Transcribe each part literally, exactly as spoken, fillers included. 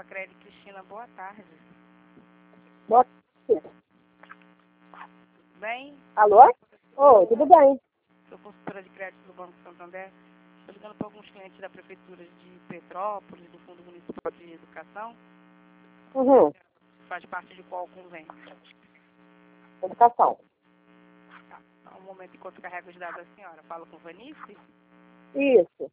Lacrede Cristina, boa tarde. Boa tarde. Bem? Alô? Oi, tudo bem? Sou consultora de crédito do Banco Santander. Estou ligando para alguns clientes da Prefeitura de Petrópolis, do Fundo Municipal de Educação. Uhum. Faz parte de qual convênio? Educação. Tá. Só um momento enquanto carrego os dados da senhora. Falo com Vanice? Isso.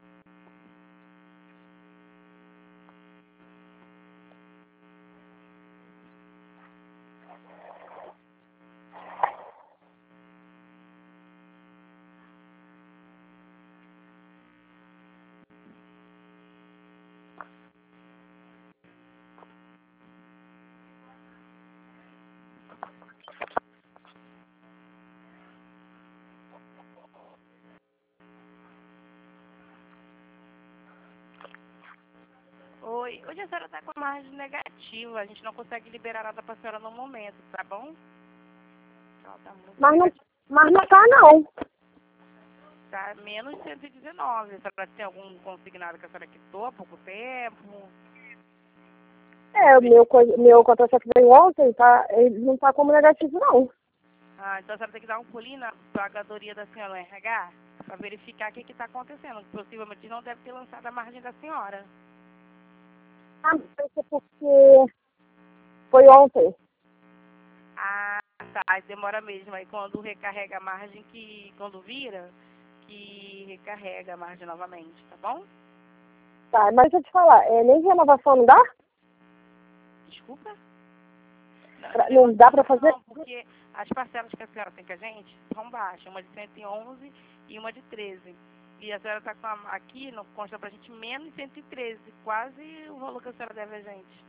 Oi, hoje a senhora está com a margem negativa. A gente não consegue liberar nada para a senhora no momento, tá bom? Ela tá muito Mas não, negativa. mas não tá, não. Tá menos cento e dezenove. A senhora tem algum consignado que a senhora quitou há pouco tempo? É, o meu, coi- meu contra-cheque veio ontem, tá? Ele não tá como negativo, não. Ah, então a senhora tem que dar um pulinho na pagadoria da senhora no R H para verificar o que está acontecendo. Possivelmente não deve ter lançado a margem da senhora. Ah, mas é porque foi ontem. Ah, tá. Demora mesmo. Aí quando recarrega a margem, que quando vira, que recarrega a margem novamente, tá bom? Tá, mas deixa eu te falar, é, nem renovação não dá? Desculpa? Pra- não dá pra fazer? Não, porque as parcelas que a senhora tem com a gente são baixas, uma de cento e onze e uma de treze. E a senhora está com a, aqui, não consta pra gente, menos cento e treze, quase o valor que a senhora deve a gente.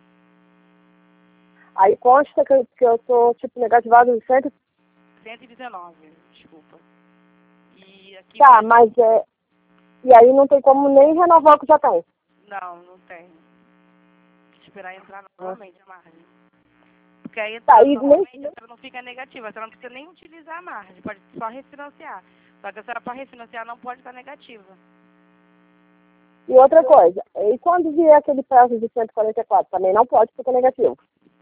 Aí consta que, eu- que eu tô, tipo, negativado de cento. cento e dezenove, desculpa. E aqui... Tá, mas é... E aí não tem como nem renovar o que já tem. Não, não tem. Tem que esperar entrar Ah. novamente a margem. Porque aí Tá, entrando e novamente, nem... a senhora não fica negativa. A senhora não precisa nem utilizar a margem, pode só refinanciar. Só que a senhora, para refinanciar, não pode estar negativa. E outra coisa, e quando vier aquele prazo de cento e quarenta e quatro, também não pode porque é negativo.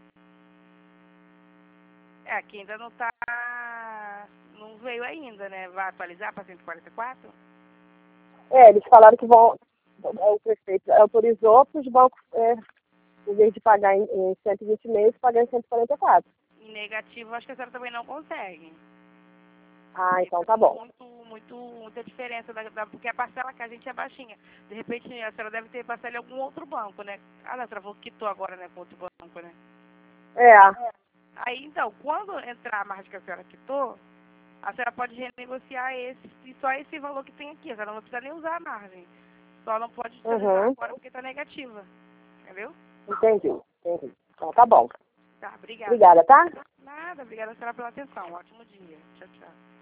É, aqui ainda não tá... Não veio ainda, né? Vai atualizar para cento e quarenta e quatro? É, eles falaram que vão... O prefeito autorizou para os bancos, é, em vez de pagar em, em cento e vinte meses, pagar em cento e quarenta e quatro. Em negativo, acho que a senhora também não consegue. Ah, então tá bom. Muito, muito, muita diferença, da, da, porque a parcela que a gente é baixinha. De repente, a senhora deve ter parcela em algum outro banco, né? Ah, a senhora falou que quitou agora, né, com outro banco, né? É, Aí, então, quando entrar a margem que a senhora quitou, a senhora pode renegociar esse, e só esse valor que tem aqui. A senhora não precisa nem usar a margem. Só não pode utilizar uhum, agora porque está negativa. Entendeu? entendi, entendi. Então tá bom. Tá, obrigada. Obrigada, tá? Nada, obrigada a senhora pela atenção. Ótimo dia. Tchau, tchau.